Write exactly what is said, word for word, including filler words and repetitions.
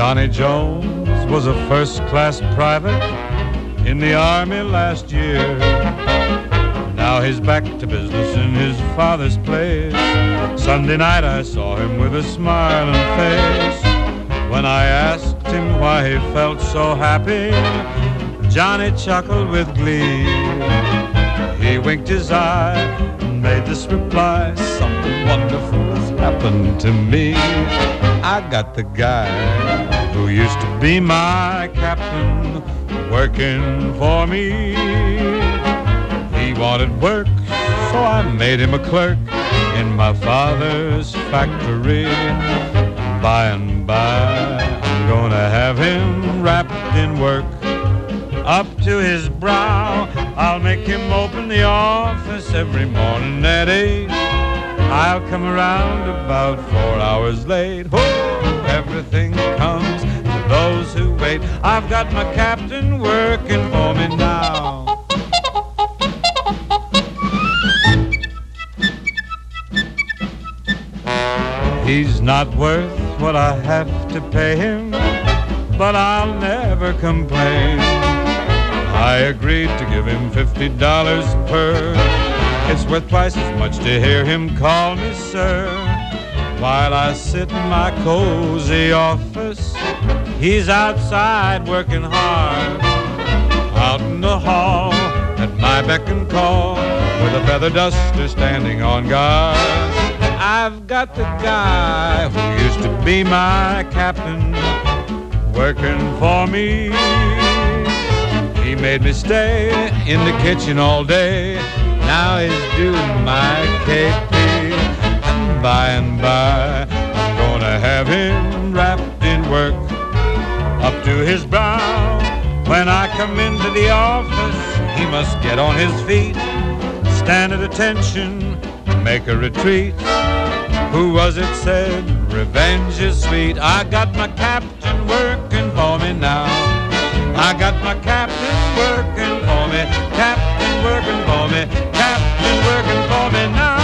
Johnny Jones was a first-class private in the Army last year. Now he's back to business in his father's place. Sunday night I saw him with a smiling face. When I asked him why he felt so happy, Johnny chuckled with glee. He winked his eye and made this reply: something wonderful has happened to me. I got the guy who used to be my captain working for me. He wanted work, so I made him a clerk in my father's factory. By and by, I'm gonna have him wrapped in work up to his brow. I'll make him open the office every morning at eight. I'll come around about four hours late. Oh, everything comes to those who wait. I've got my captain working for me now. He's not worth what I have to pay him, but I'll never complain. I agreed to give him fifty dollars per. It's worth twice as much to hear him call me sir. While I sit in my cozy office, he's outside working hard. Out in the hall, at my beck and call, with a feather duster standing on guard. I've got the guy who used to be my captain working for me. He made me stay in the kitchen all day. Now he's doing my K P. And by and by, I'm gonna have him wrapped in work up to his brow. When I come into the office, he must get on his feet, stand at attention, make a retreat. Who was it said, revenge is sweet? I got my captain working for me now. I got my captain working for me, captain working for me, captain working for me now.